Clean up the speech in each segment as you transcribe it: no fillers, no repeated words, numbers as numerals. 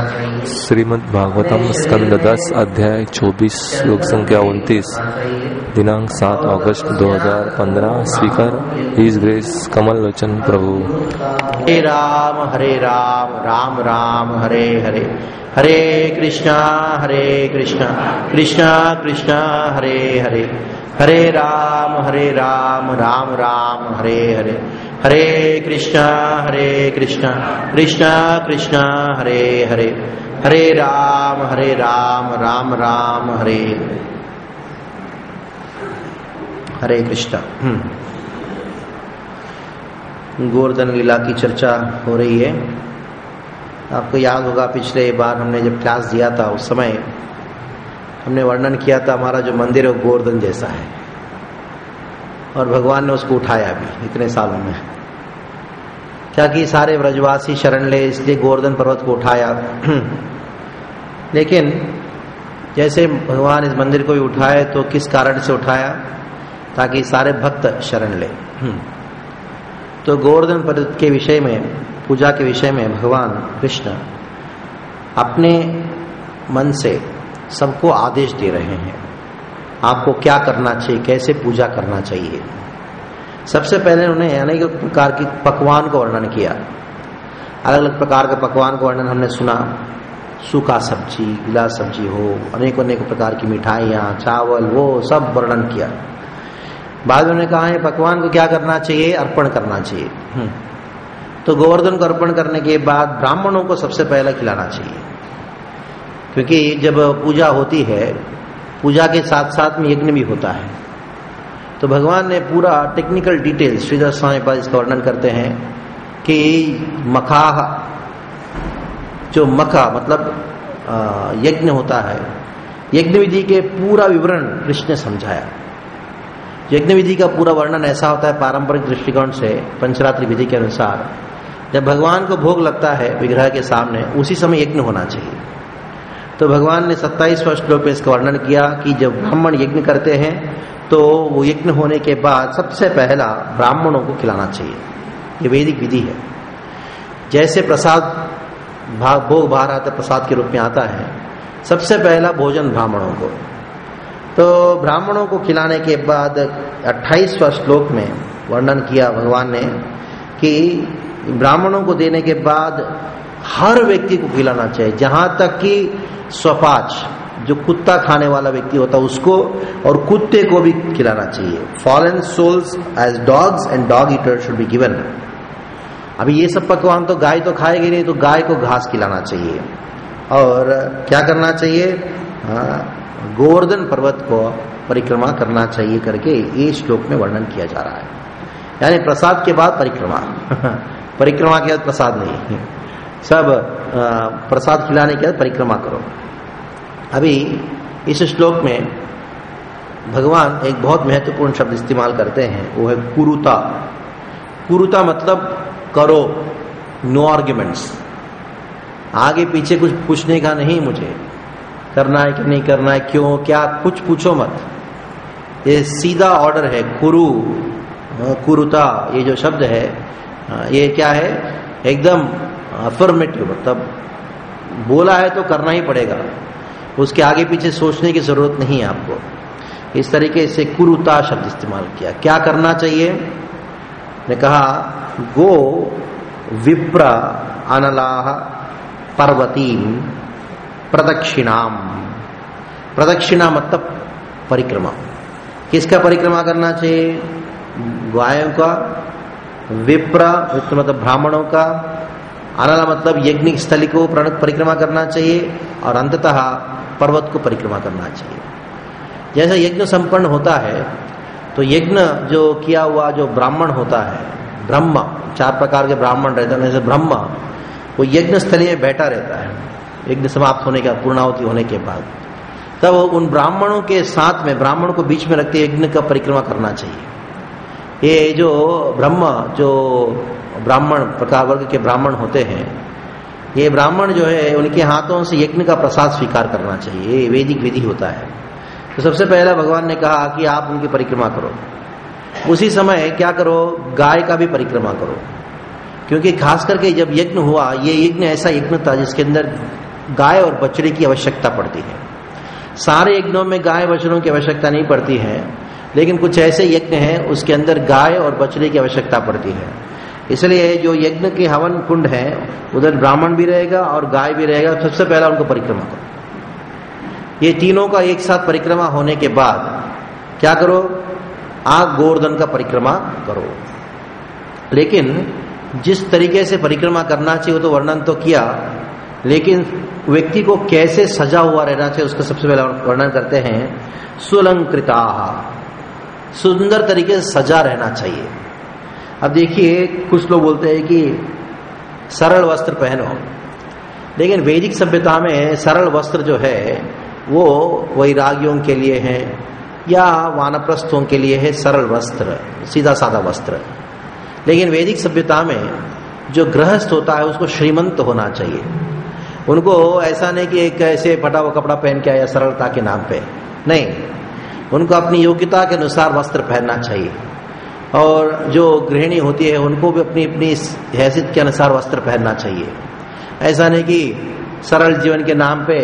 श्रीमद् भागवतम स्कंद 10 अध्याय 24 श्लोक संख्या 29 दिनांक 7 अगस्त 2015 speaker his grace Kamal Lochan Prabhu. Hare Ram Ram Ram Hare Hare, Hare Krishna Krishna Krishna Hare Hare, Hare Ram Ram Ram Hare Hare, Hare Krishna Krishna Krishna Hare Hare, Hare Ram Ram Ram Hare Hare Krishna. Govardhan लीला की चर्चा हो रही है। आपको याद होगा पिछले बार हमने जब क्लास दिया था उस समय हमने वर्णन किया था हमारा जो मंदिर है वो गोवर्धन जैसा है और भगवान ने उसको उठाया भी इतने सालों में। क्या कि सारे ब्रजवासी शरण ले इसलिए गोवर्धन पर्वत को उठाया। लेकिन जैसे भगवान इस मंदिर को भी उठाए तो किस कारण से उठाया? ताकि सारे भक्त शरण ले। तो गोवर्धन पर्वत के विषय में, पूजा के विषय में भगवान कृष्ण अपने मन से सबको आदेश दे रहे हैं, आपको क्या करना चाहिए, कैसे पूजा करना चाहिए। सबसे पहले उन्होंने अनेक प्रकार की पकवान को वर्णन किया। अलग अलग प्रकार के पकवान को वर्णन हमने सुना। सूखा सब्जी, गीला सब्जी हो, अनेक प्रकार की मिठाइयाँ, चावल, वो सब वर्णन किया। बाद में उन्होंने कहा है पकवान को क्या करना चाहिए, अर्पण करना चाहिए। तो गोवर्धन को अर्पण करने के बाद ब्राह्मणों को सबसे पहले खिलाना चाहिए, क्योंकि जब पूजा होती है, पूजा के साथ साथ में यज्ञ भी होता है। तो भगवान ने पूरा टेक्निकल डिटेल श्रीधर स्वामी पाद इसका वर्णन करते हैं कि मखाह, जो मखा मतलब यज्ञ होता है, यज्ञ विधि के पूरा विवरण कृष्ण ने समझाया। यज्ञ विधि का पूरा वर्णन ऐसा होता है पारंपरिक दृष्टिकोण से, पंचरात्रि विधि के अनुसार जब भगवान को भोग लगता है विग्रह के सामने उसी समय यज्ञ होना चाहिए। तो भगवान ने 27वें श्लोक में इसका वर्णन किया कि जब ब्राह्मण यज्ञ करते हैं तो वो यज्ञ होने के बाद सबसे पहला ब्राह्मणों को खिलाना चाहिए। ये वैदिक विधि है। जैसे प्रसाद भोग बाहर आता प्रसाद के रूप में आता है, सबसे पहला भोजन ब्राह्मणों को। तो ब्राह्मणों को खिलाने के बाद 28वें श्लोक में वर्णन किया भगवान ने कि ब्राह्मणों को देने के बाद हर व्यक्ति को खिलाना चाहिए, जहां तक कि स्वपाच, जो कुत्ता खाने वाला व्यक्ति होता है उसको, और कुत्ते को भी खिलाना चाहिए। Fallen souls as dogs and dog eater should be given. अभी ये सब पकवान तो गाय तो खाएगी नहीं, तो गाय को घास खिलाना चाहिए। और क्या करना चाहिए? गोवर्धन पर्वत को परिक्रमा करना चाहिए करके ये श्लोक में वर्णन किया जा रहा है। यानी प्रसाद के बाद परिक्रमा परिक्रमा के बाद प्रसाद नहीं, सब प्रसाद खिलाने के बाद परिक्रमा करो। अभी इस श्लोक में भगवान एक बहुत महत्वपूर्ण शब्द इस्तेमाल करते हैं, वो है कुरुता। कुरुता मतलब करो, नो आर्ग्यूमेंट्स। आगे पीछे कुछ पूछने का नहीं, मुझे करना है कि नहीं करना है, क्यों, क्या, कुछ पूछो मत। ये सीधा ऑर्डर है। कुरु, कुरुता, ये जो शब्द है ये क्या है? एकदम अफर्मेटिव, मतलब बोला है तो करना ही पड़ेगा, उसके आगे पीछे सोचने की जरूरत नहीं है आपको। इस तरीके से कुरुता शब्द इस्तेमाल किया। क्या करना चाहिए? ने कहा गो विप्र अनलाह पर्वतीम प्रदक्षिणाम। प्रदक्षिणा मतलब परिक्रमा। किसका परिक्रमा करना चाहिए? गायों का। विप्र मतलब ब्राह्मणों का। अनला मतलब यज्ञ स्थली को परिक्रमा करना चाहिए, और अंततः पर्वत को परिक्रमा करना चाहिए। जैसे यज्ञ संपन्न होता है तो यज्ञ जो किया हुआ जो ब्राह्मण होता है, ब्रह्म, 4 प्रकार के ब्राह्मण रहते हैं, जैसे ब्रह्म वो यज्ञ स्थली में बैठा रहता है यज्ञ समाप्त होने के बाद, पूर्णाहुति होने के बाद। तब उन ब्राह्मणों के साथ में, ब्राह्मण को बीच में रखते यज्ञ का परिक्रमा करना चाहिए। ये जो ब्रह्म, जो ब्राह्मण प्रकार वर्ग के ब्राह्मण होते हैं, ये ब्राह्मण जो है उनके हाथों से यज्ञ का प्रसाद स्वीकार करना चाहिए। ये वैदिक विधि होता है। तो सबसे पहला भगवान ने कहा कि आप उनकी परिक्रमा करो। उसी समय क्या करो? गाय का भी परिक्रमा करो, क्योंकि खास करके जब यज्ञ हुआ, ये यज्ञ ऐसा यज्ञ था जिसके अंदर गाय और बछड़े की आवश्यकता पड़ती है। सारे यज्ञों में गाय बछड़ों की आवश्यकता नहीं पड़ती है, लेकिन कुछ ऐसे यज्ञ हैं उसके अंदर गाय और बछड़े की आवश्यकता पड़ती है। इसलिए जो यज्ञ के हवन कुंड है उधर ब्राह्मण भी रहेगा और गाय भी रहेगा। सबसे पहला उनको परिक्रमा करो। ये तीनों का एक साथ परिक्रमा होने के बाद क्या करो, आग गोवर्धन का परिक्रमा करो। लेकिन जिस तरीके से परिक्रमा करना चाहिए वो तो वर्णन तो किया, लेकिन व्यक्ति को कैसे सजा हुआ रहना चाहिए उसका सबसे पहला वर्णन करते हैं। सुलंकृता, सुंदर तरीके से सजा रहना चाहिए। अब देखिए कुछ लोग बोलते हैं कि सरल वस्त्र पहनो, लेकिन वैदिक सभ्यता में सरल वस्त्र जो है वो वैरागियों के लिए है या वानप्रस्थों के लिए है सरल वस्त्र, सीधा साधा वस्त्र। लेकिन वैदिक सभ्यता में जो गृहस्थ होता है उसको श्रीमंत होना चाहिए। उनको ऐसा नहीं कि एक ऐसे फटा हुआ कपड़ा पहन के आया सरलता के नाम पे, नहीं, उनको अपनी योग्यता के अनुसार वस्त्र पहनना चाहिए। और जो गृहिणी होती है उनको भी अपनी अपनी हैसियत के अनुसार वस्त्र पहनना चाहिए। ऐसा नहीं कि सरल जीवन के नाम पे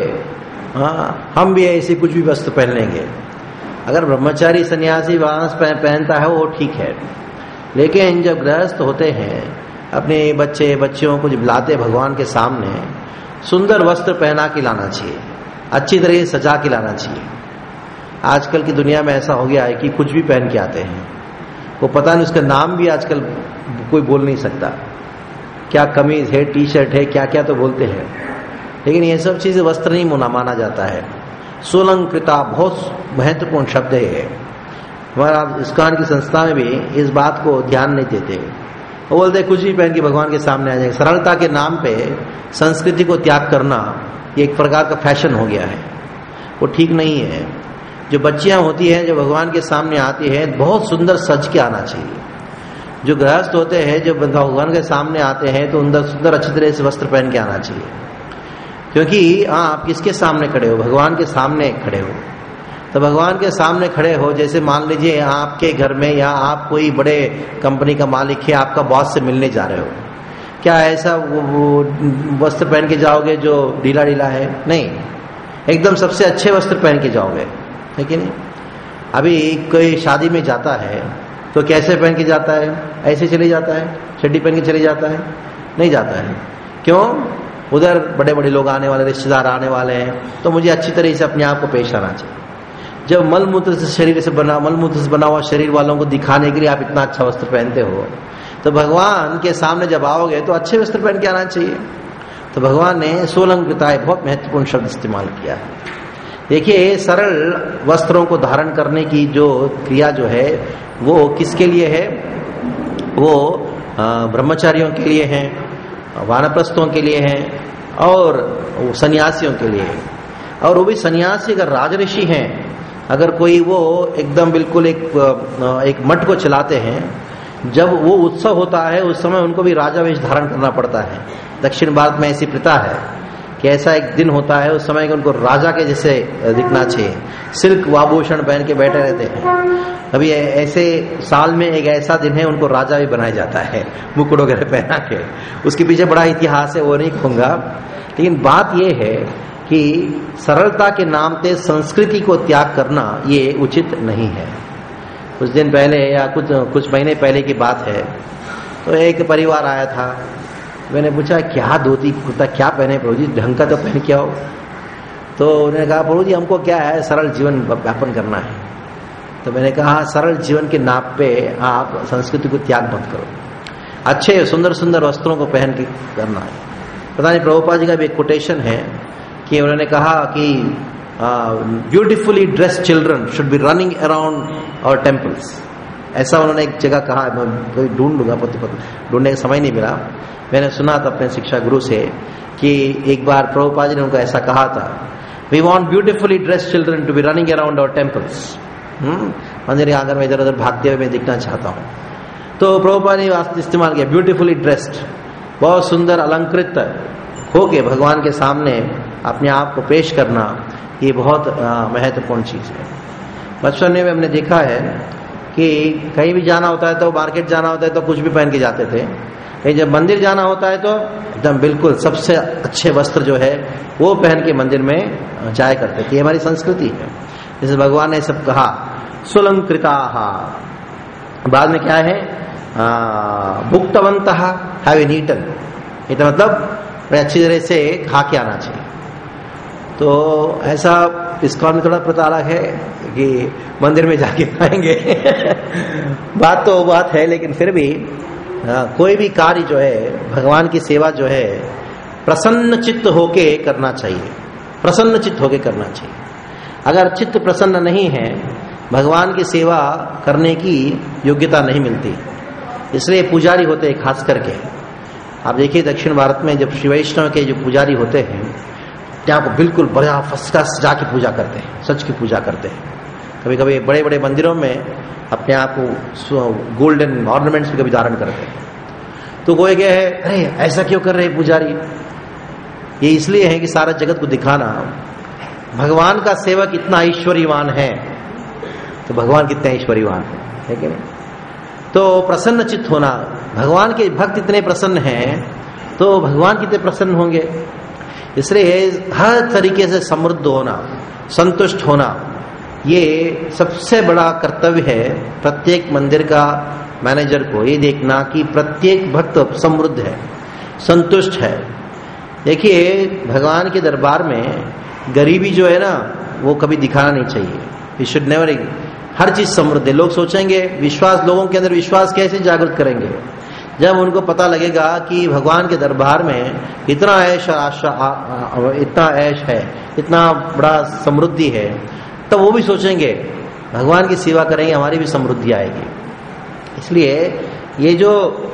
हम भी ऐसे कुछ भी वस्त्र पहन लेंगे। अगर ब्रह्मचारी सन्यासी वानस पहनता है वो ठीक है, लेकिन जब गृहस्थ होते हैं अपने बच्चे बच्चियों को जब लाते भगवान के सामने, सुंदर वस्त्र पहना के लाना चाहिए, अच्छी तरह से सजा के लाना चाहिए। आजकल की दुनिया में ऐसा हो गया है कि कुछ भी पहन के आते हैं, वो पता नहीं उसका नाम भी आजकल कोई बोल नहीं सकता, क्या कमीज है, टी शर्ट है, क्या क्या तो बोलते हैं, लेकिन ये सब चीजें वस्त्र नहीं माना जाता है। सोलंकृता बहुत महत्वपूर्ण शब्द है। हमारा इस्कॉन की संस्था में भी इस बात को ध्यान नहीं देते, वो बोलते कुछ भी पहन के भगवान के सामने आ जाएंगे। सरलता के नाम पे संस्कृति को त्याग करना ये एक प्रकार का फैशन हो गया है, वो ठीक नहीं है। जो बच्चियां होती हैं जो भगवान के सामने आती हैं बहुत सुंदर सज के आना चाहिए। जो गृहस्थ होते हैं जो भगवान के सामने आते हैं तो उनका सुंदर अच्छी तरह से वस्त्र पहन के आना चाहिए, क्योंकि आप किसके सामने खड़े हो, भगवान के सामने खड़े हो। तो भगवान के सामने खड़े हो, जैसे मान लीजिए आपके घर में या आप कोई बड़े कंपनी का मालिक है, आपका बॉस से मिलने जा रहे हो, क्या ऐसा वो वस्त्र पहन के जाओगे जो ढीला ढीला है? नहीं, एकदम सबसे अच्छे वस्त्र पहन के जाओगे, है कि नहीं? अभी कोई शादी में जाता है तो कैसे पहन के जाता है? ऐसे चले जाता है, चड्डी पहन के चले जाता है? नहीं जाता है। क्यों? उधर बड़े बड़े लोग आने वाले, रिश्तेदार आने वाले हैं, तो मुझे अच्छी तरह से अपने आप को पेश आना चाहिए। जब मलमूत्र से शरीर से बना हुआ शरीर वालों को दिखाने के लिए आप इतना अच्छा वस्त्र पहनते हो, तो भगवान के सामने जब आओगे तो अच्छे वस्त्र पहन के आना चाहिए। तो भगवान ने सोलंकृता बहुत महत्वपूर्ण शब्द इस्तेमाल किया है। देखिए, सरल वस्त्रों को धारण करने की जो क्रिया जो है वो किसके लिए है? वो ब्रह्मचारियों के लिए है, वानप्रस्थों के लिए है और सन्यासियों के लिए है। और वो भी सन्यासी अगर राजऋषि हैं, अगर कोई वो एकदम बिल्कुल एक मठ को चलाते हैं, जब वो उत्सव होता है उस समय उनको भी राजा वेश धारण करना पड़ता है। दक्षिण भारत में ऐसी प्रथा है कि ऐसा एक दिन होता है उस समय उनको राजा के जैसे दिखना चाहिए, सिल्क आभूषण पहन के बैठे रहते हैं। अभी ऐसे साल में एक ऐसा दिन है उनको राजा भी बनाया जाता है, मुकुट वगैरह पहना के। उसके पीछे बड़ा इतिहास है, वो नहीं कहूंगा, लेकिन बात यह है कि सरलता के नाम पे संस्कृति को त्याग करना ये उचित नहीं है। कुछ दिन पहले या कुछ महीने पहले की बात है, तो एक परिवार आया था। मैंने पूछा क्या धोती कुर्ता क्या पहने प्रभु जी, ढंग का तो पहन के आओ। तो उन्होंने कहा प्रभु जी हमको क्या है, सरल जीवन व्यापन करना है। तो मैंने कहा सरल जीवन के नाम पे आप संस्कृति को त्याग मत करो, अच्छे सुंदर सुंदर वस्त्रों को पहन के करना है। पता नहीं प्रभुपाद जी का भी एक कोटेशन है कि उन्होंने कहा कि beautifully dressed children should be running around our temples. ऐसा उन्होंने एक जगह कहा, मैं ढूंढ लूंगा, ढूंढने का समय नहीं मिला। मैंने सुना था अपने शिक्षा गुरु से कि एक बार प्रभुपाद जी ने उनको ऐसा कहा था, we want beautifully dressed children to be running around our temples. मंदिर आंगन में इधर उधर भागते हुए मैं दिखना चाहता हूँ। तो प्रभुपाद ने इस्तेमाल किया ब्यूटिफुली ड्रेस्ड, बहुत सुंदर अलंकृत होके भगवान के सामने अपने आप को पेश करना, ये बहुत महत्वपूर्ण चीज है। बचपन में हमने देखा है कि कहीं भी जाना होता है तो मार्केट जाना होता है तो कुछ भी पहन के जाते थे, कहीं जब मंदिर जाना होता है तो एकदम बिल्कुल सबसे अच्छे वस्त्र जो है वो पहन के मंदिर में जाया करते थे। ये हमारी संस्कृति है। जैसे भगवान ने सब कहा सुलंकृता, बाद में क्या है भुक्तवंत हैव ईटन, ये तो मतलब बड़े अच्छी तरह से खा के आना चाहिए। तो ऐसा इस्कॉन में थोड़ा प्रथा अलग है कि मंदिर में जाके खाएंगे बात तो बात है, लेकिन फिर भी कोई भी कार्य जो है भगवान की सेवा जो है प्रसन्न चित्त होके करना चाहिए, प्रसन्न चित्त होके करना चाहिए। अगर चित्त प्रसन्न नहीं है भगवान की सेवा करने की योग्यता नहीं मिलती। इसलिए पुजारी होते हैं खास करके, आप देखिए दक्षिण भारत में जब श्री वैष्णव के जो पुजारी होते हैं यहाँ को बिल्कुल बड़ा फर्स्ट क्लास सजा की पूजा करते हैं, सच की पूजा करते हैं। कभी कभी बड़े बड़े मंदिरों में अपने आप को गोल्डन ऑर्नामेंट्स भी कभी धारण करते हैं। तो कोई क्या है, अरे ऐसा क्यों कर रहे हैं पुजारी? ये इसलिए है कि सारा जगत को दिखाना भगवान का सेवक इतना ऐश्वर्यवान है, तो भगवान कितने ऐश्वर्यवान है कि नहीं? तो प्रसन्न चित्त होना, भगवान के भक्त इतने प्रसन्न हैं तो भगवान कितने प्रसन्न होंगे। इसलिए हर तरीके से समृद्ध होना, संतुष्ट होना, ये सबसे बड़ा कर्तव्य है प्रत्येक मंदिर का मैनेजर को, ये देखना कि प्रत्येक भक्त समृद्ध है, संतुष्ट है। देखिए भगवान के दरबार में गरीबी जो है ना वो कभी दिखाना नहीं चाहिए। वी शुड नेवर, हर चीज समृद्ध है। लोग सोचेंगे विश्वास, लोगों के अंदर विश्वास कैसे जागृत करेंगे? जब उनको पता लगेगा कि भगवान के दरबार में इतना ऐश, इतना ऐश है, इतना बड़ा समृद्धि है, तो वो भी सोचेंगे भगवान की सेवा करेंगे, हमारी भी समृद्धि आएगी। इसलिए ये जो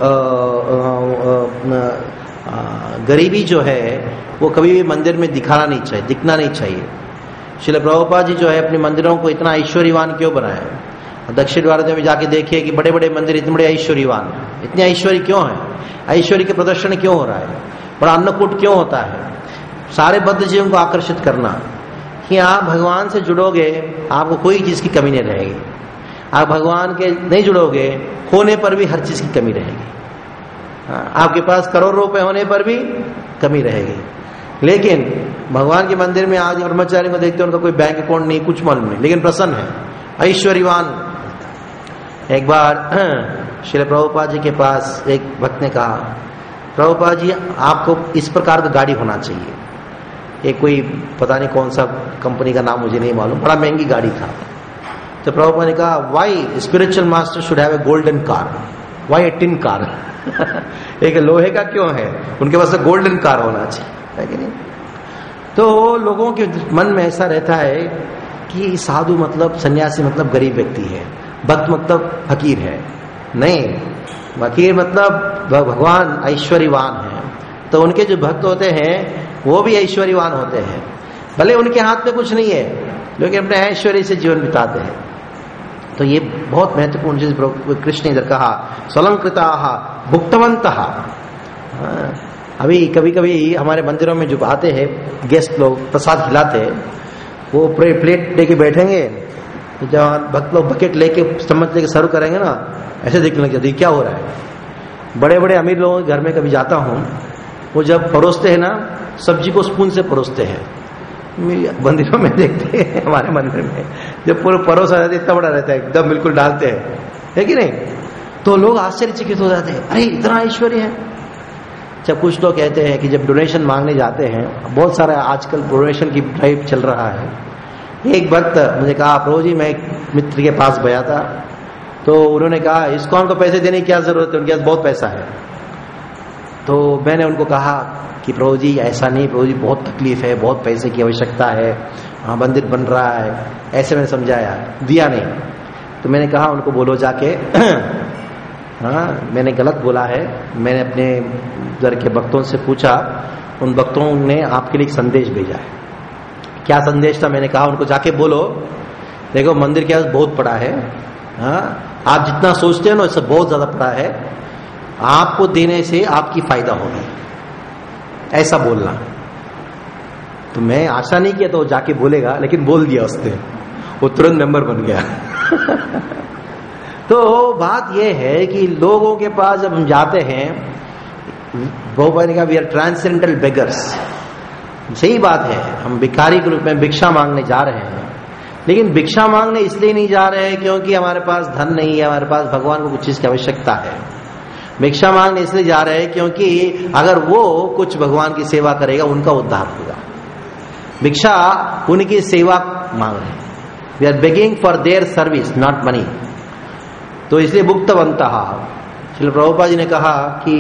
गरीबी जो है वो कभी भी मंदिर में दिखाना नहीं चाहिए, दिखना नहीं चाहिए। श्रील प्रभुपाद जी जो है अपने मंदिरों को इतना ऐश्वर्यवान क्यों बनाया? दक्षिण भारत में जाके देखिए कि बड़े बड़े मंदिर इतने बड़े ऐश्वर्यवान, इतने ऐश्वर्य क्यों है? ऐश्वर्य के प्रदर्शन क्यों हो रहा है? बड़ा अन्नकूट क्यों होता है? सारे बद्ध जीवों को आकर्षित करना कि आप भगवान से जुड़ोगे आपको कोई चीज की कमी नहीं रहेगी। आप भगवान के नहीं जुड़ोगे, होने पर भी हर चीज की कमी रहेगी। आपके पास करोड़ रुपए होने पर भी कमी रहेगी। लेकिन भगवान के मंदिर में आज ब्रह्मचारी को देखते हैं, उनका कोई बैंक अकाउंट नहीं, कुछ मालूम नहीं, लेकिन प्रसन्न है, ऐश्वर्यवान। एक बार श्री प्रभुपाद जी के पास एक भक्त ने कहा, प्रभुपाद जी आपको इस प्रकार का गाड़ी होना चाहिए। एक कोई पता नहीं कौन सा कंपनी का नाम मुझे नहीं मालूम, बड़ा महंगी गाड़ी था। तो प्रभुपाद ने कहा, why spiritual master should have a golden car, why a tin car एक लोहे का क्यों है? उनके पास गोल्डन कार होना चाहिए, है कि नहीं? तो लोगों के मन में ऐसा रहता है कि साधु मतलब सन्यासी मतलब गरीब व्यक्ति है, भक्त मतलब फकीर है। नहीं, फकीर मतलब भगवान ऐश्वर्यवान है। तो उनके जो भक्त होते हैं वो भी ऐश्वर्यवान होते हैं, भले उनके हाथ में कुछ नहीं है लेकिन अपने ऐश्वर्य से जीवन बिताते हैं। तो ये बहुत महत्वपूर्ण चीज कृष्ण ने इधर कहा, स्वलंकृता भुक्तवंत। अभी कभी कभी हमारे मंदिरों में जो आते हैं गेस्ट लोग प्रसाद खिलाते हैं, वो प्लेट लेके बैठेंगे, तो जब भक्त लोग बकेट लेके चम्मच लेके सर्व करेंगे ना, ऐसे देखने लग जाते क्या हो रहा है। बड़े बड़े अमीर लोगों के घर में कभी जाता हूँ, वो जब परोसते हैं ना सब्जी को स्पून से परोसते हैं। मंदिरों में देखते हैं, हमारे मंदिर में जब पूरा परोसा रहता है इतना बड़ा रहता है, एकदम बिल्कुल डालते हैं, है कि नहीं? तो लोग आश्चर्यचकित हो जाते हैं, अरे इतना ऐश्वर्य है। जब कुछ लोग कहते हैं कि जब डोनेशन मांगने जाते हैं, बहुत सारा आजकल डोनेशन की ड्राइव चल रहा है। एक भक्त मुझे कहा, प्रभु जी मैं एक मित्र के पास गया था, तो उन्होंने कहा इस्कॉन को पैसे देने की क्या जरूरत है, उनके पास बहुत पैसा है। तो मैंने उनको कहा कि प्रभु जी ऐसा नहीं, प्रभु जी बहुत तकलीफ है, बहुत पैसे की आवश्यकता है, हाँ मंदिर बन रहा है, ऐसे मैंने समझाया, दिया नहीं। तो मैंने कहा उनको बोलो जाके हाँ मैंने गलत बोला है। मैंने अपने घर के भक्तों से पूछा, उन भक्तों ने आपके लिए एक संदेश भेजा है। क्या संदेश था? मैंने कहा उनको जाके बोलो, देखो मंदिर के पास बहुत पड़ा है, हाँ आप जितना सोचते हैं ना इससे बहुत ज्यादा पड़ा है, आपको देने से आपकी फायदा होगी, ऐसा बोलना। तो मैं आशा नहीं किया तो जाके बोलेगा, लेकिन बोल दिया उसने, वो तुरंत मेंबर बन गया तो बात यह है कि लोगों के पास जब हम जाते हैं प्रभुपाद ने कहा वी आर ट्रांसेंडेंटल बेगर्स। सही बात है, हम भिखारी के रूप में भिक्षा मांगने जा रहे हैं, लेकिन भिक्षा मांगने इसलिए नहीं जा रहे हैं क्योंकि हमारे पास धन नहीं है, हमारे पास भगवान को कुछ चीज की आवश्यकता है। भिक्षा मांगने इसलिए जा रहे हैं क्योंकि अगर वो कुछ भगवान की सेवा करेगा उनका उद्धार होगा। भिक्षा उनकी सेवा मांग रहे हैं, we are begging for their service not money. तो इसलिए भुक्तवंतः, श्रील प्रभुपाद जी ने कहा कि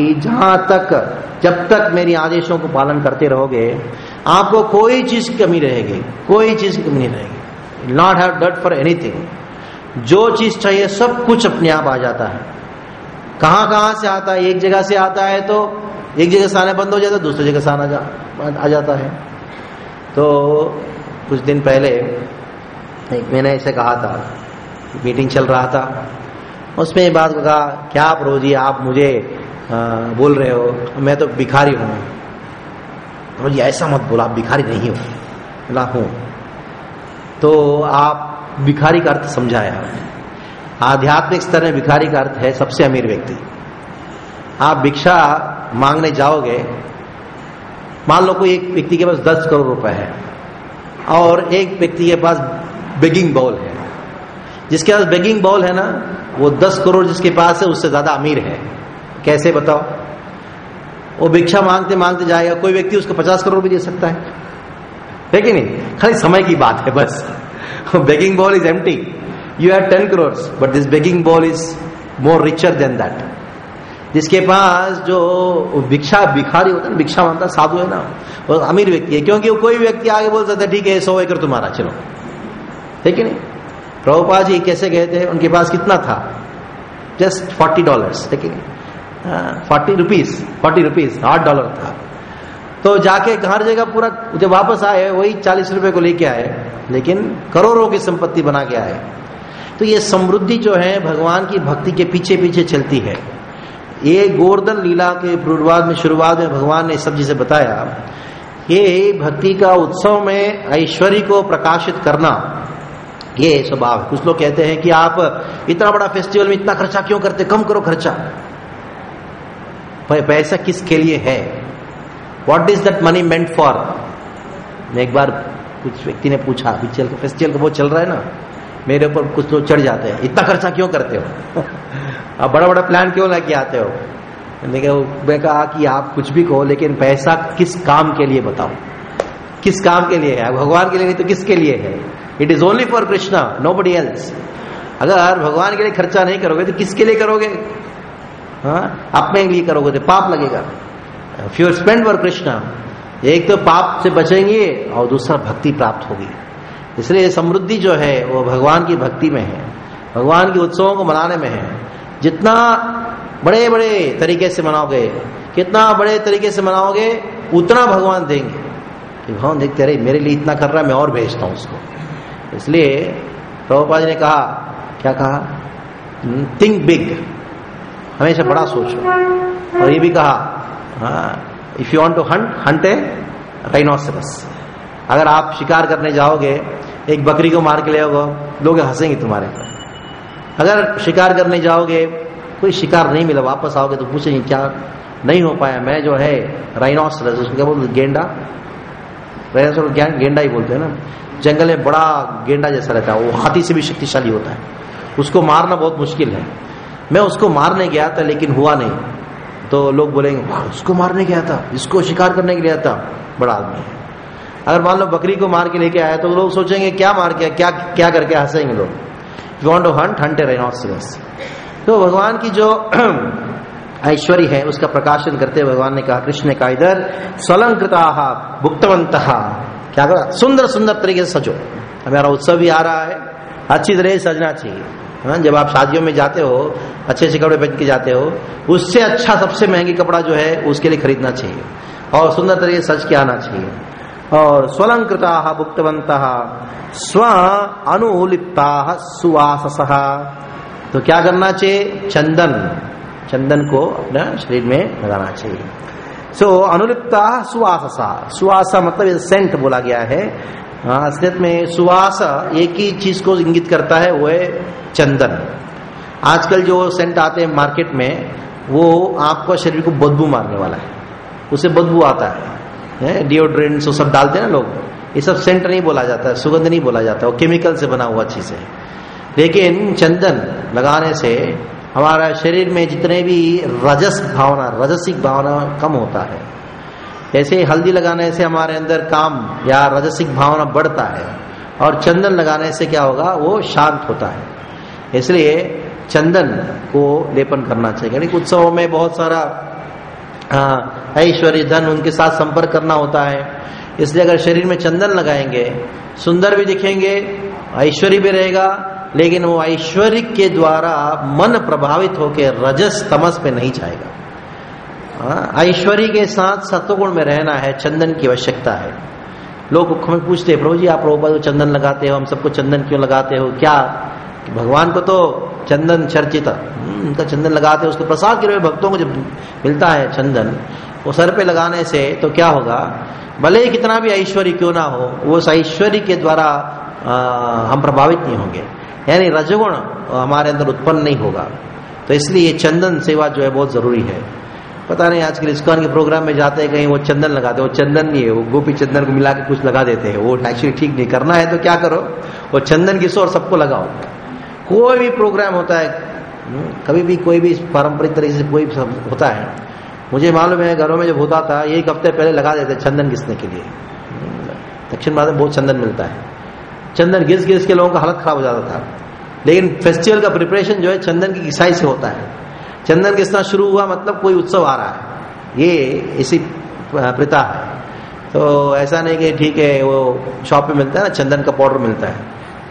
जब तक मेरी आदेशों को पालन करते रहोगे आपको कोई चीज की कमी रहेगी, कोई चीज की कमी नहीं रहेगी। Not have that for anything, जो चीज चाहिए सब कुछ अपने आप आ जाता है। कहां से आता है? एक जगह से आता है तो एक जगह से आना बंद हो जाता है, दूसरी जगह से आ जाता है। तो कुछ दिन पहले एक मैंने ऐसे कहा था, मीटिंग चल रहा था, उसमें ये बात कहा, क्या प्रभु जी आप मुझे बोल रहे हो, मैं तो भिखारी हूं। प्रभु जी ऐसा मत बोला, आप भिखारी नहीं हो। बोला हूं। तो आप भिखारी का अर्थ समझाया। आध्यात्मिक स्तर में भिखारी का अर्थ है सबसे अमीर व्यक्ति। आप भिक्षा मांगने जाओगे, मान लो कोई एक व्यक्ति के पास 10 करोड़ रुपए है और एक व्यक्ति के पास बेगिंग बाउल है। जिसके पास बेगिंग बाउल है ना, वो 10 करोड़ जिसके पास है उससे ज्यादा अमीर है। कैसे बताओ? वो भिक्षा मांगते मांगते जाएगा, कोई व्यक्ति उसको 50 करोड़ भी दे सकता है कि नहीं? खाली समय की बात है बस। Begging bowl is empty, you have 10 crore but this begging bowl is more richer than that. जिसके पास जो भिखारी होता है ना, भिक्षा मांगता साधु है ना, वो अमीर व्यक्ति है, क्योंकि वो कोई व्यक्ति आगे बोल सकता है ठीक है 100 एकड़ तुम्हारा, चलो, है कि नहीं? प्रभुपाद जी कैसे गए थे, उनके पास कितना था? जस्ट $40, है कि नहीं? 40 रुपीज, $8 था। तो जाके हर जगह पूरा, जब वापस आए वही 40 रुपए को लेके आए, लेकिन करोड़ों की संपत्ति बना के आए। तो ये समृद्धि जो है भगवान की भक्ति के पीछे पीछे चलती है। ये गोवर्धन लीला के शुरुआत में भगवान ने सब चीजें बताया। ये भक्ति का उत्सव में ऐश्वर्य को प्रकाशित करना ये स्वभाव है। कुछ लोग कहते हैं कि आप इतना बड़ा फेस्टिवल में इतना खर्चा क्यों करते, कम करो खर्चा। पैसा किसके लिए है? What is that money meant for? मैं एक बार कुछ व्यक्ति ने पूछा, फेस्टिवल का वो चल रहा है ना, मेरे ऊपर कुछ लोग चढ़ जाते हैं, इतना खर्चा क्यों करते हो? आप बड़ा बड़ा प्लान क्यों लेके आते हो? मैं कहा कि आप कुछ भी कहो, लेकिन पैसा किस काम के लिए बताओ, किस काम के लिए है? भगवान के लिए नहीं तो किसके लिए है? It is only for Krishna, nobody else. अगर भगवान के लिए खर्चा नहीं करोगे तो किसके लिए करोगे? अपने लिए करोगे तो पाप लगेगा। If you spend for Krishna, एक तो पाप से बचेंगे और दूसरा भक्ति प्राप्त होगी। इसलिए समृद्धि जो है वो भगवान की भक्ति में है, भगवान के उत्सवों को मनाने में है। जितना बड़े बड़े तरीके से मनाओगे, कितना बड़े तरीके से मनाओगे, उतना भगवान देंगे कि भगवान देखते रहे मेरे लिए इतना कर रहा है, मैं और भेजता हूं उसको। इसलिए प्रभुपाद जी ने कहा, क्या कहा? थिंक बिग, हमेशा बड़ा सोचो। और ये भी कहा, if you want to hunt a rhinoceros, अगर आप शिकार करने जाओगे, एक बकरी को मार के ले आओगे, लोग हंसेंगे तुम्हारे। अगर शिकार करने जाओगे, कोई शिकार नहीं मिला, वापस आओगे तो पूछेंगे क्या नहीं हो पाया? मैं जो है राइनोसेरस, उसको क्या बोलते? गेंडा, राइनोसेरस गेंडा ही बोलते हैं ना। जंगल में बड़ा गेंडा जैसा रहता है, वो हाथी से भी शक्तिशाली होता है, उसको मारना बहुत मुश्किल है। मैं उसको मारने गया था लेकिन हुआ नहीं, तो लोग बोलेंगे उसको मारने गया था, इसको शिकार करने के लिए गया था, बड़ा आदमी है। अगर मान लो बकरी को मार के लेके आया तो लोग सोचेंगे क्या मार के, क्या करके हंसेंगे लोग। You want to hunt a rhinoceros. तो भगवान की जो ऐश्वर्य है उसका प्रकाशन करते हुए भगवान ने कहा, कृष्ण ने कहा, इधर स्वलंकृताः भुक्तवन्तः, क्या करो? सुंदर सुंदर तरीके से सजो। हमारा उत्सव भी आ रहा है, अच्छी तरह से सजना चाहिए। जब आप शादियों में जाते हो, अच्छे अच्छे कपड़े पहन के जाते हो, उससे अच्छा सबसे महंगी कपड़ा जो है उसके लिए खरीदना चाहिए और सुंदर तरीके से सज के आना चाहिए। और स्वलंकृताः भुक्तवन्तः स्व अनुलिप्ताः सुवाससः, तो क्या करना चाहिए? चंदन को अपने शरीर में लगाना चाहिए। सो अनुलिप्ता सुवासा, सुवासा मतलब सेंट बोला गया है। असलियत में सुवास एक ही चीज को इंगित करता है, वो है चंदन। आजकल जो सेंट आते हैं मार्केट में, वो आपका शरीर को बदबू मारने वाला है, उसे बदबू आता है। डिओड्रेंट्स वो सब डालते हैं ना लोग, ये सब सेंट नहीं बोला जाता है, सुगंध नहीं बोला जाता, वो केमिकल से बना हुआ चीज है। लेकिन चंदन लगाने से हमारा शरीर में जितने भी रजसिक भावना कम होता है। जैसे हल्दी लगाने से हमारे अंदर काम या रजसिक भावना बढ़ता है, और चंदन लगाने से क्या होगा, वो शांत होता है। इसलिए चंदन को लेपन करना चाहिए। यानी उत्सवों में बहुत सारा ऐश्वर्य धन उनके साथ संपर्क करना होता है, इसलिए अगर शरीर में चंदन लगाएंगे सुंदर भी दिखेंगे, ऐश्वर्य भी रहेगा, लेकिन वो ऐश्वर्य के द्वारा मन प्रभावित होकर रजस तमस पे नहीं जाएगा। ऐश्वर्य के साथ सत्वगुण में रहना है, चंदन की आवश्यकता है। लोग हमें पूछते हैं, प्रभु जी आप प्रभुपाद चंदन लगाते हो, हम सबको चंदन क्यों लगाते हो? क्या भगवान को तो चंदन चर्चित, उनका चंदन लगाते हैं, उसको प्रसाद के रूप में भक्तों को जब मिलता है चंदन, वो सर पे लगाने से तो क्या होगा, भले ही कितना भी ऐश्वर्य क्यों ना हो, वो उस ऐश्वर्य के द्वारा हम प्रभावित नहीं होंगे, यानी रजोगुण हमारे अंदर उत्पन्न नहीं होगा। तो इसलिए चंदन सेवा जो है बहुत जरूरी है। पता नहीं आजकल इस्कॉन के प्रोग्राम में जाते हैं कहीं वो चंदन लगाते हैं, वो चंदन नहीं है, वो गोपी चंदन को मिला के कुछ लगा देते हैं, वो एक्चुअली ठीक नहीं। करना है तो क्या करो, वो चंदन की सोर सबको लगाओ। कोई भी प्रोग्राम होता है, कभी भी कोई भी पारंपरिक तरीके से कोई होता है, मुझे मालूम है घरों में जब होता था एक हफ्ते पहले लगा देते चंदन घिसने के लिए। दक्षिण भारत में बहुत चंदन मिलता है, चंदन घिस घिस के लोगों का हालत खराब हो जाता था। लेकिन फेस्टिवल का प्रिपरेशन जो है चंदन की घिसाई से होता है। चंदन घिसना शुरू हुआ मतलब कोई उत्सव आ रहा है, ये इसी प्रथा है। तो ऐसा नहीं कि ठीक है वो शॉप पे मिलता है ना, चंदन का पाउडर मिलता है,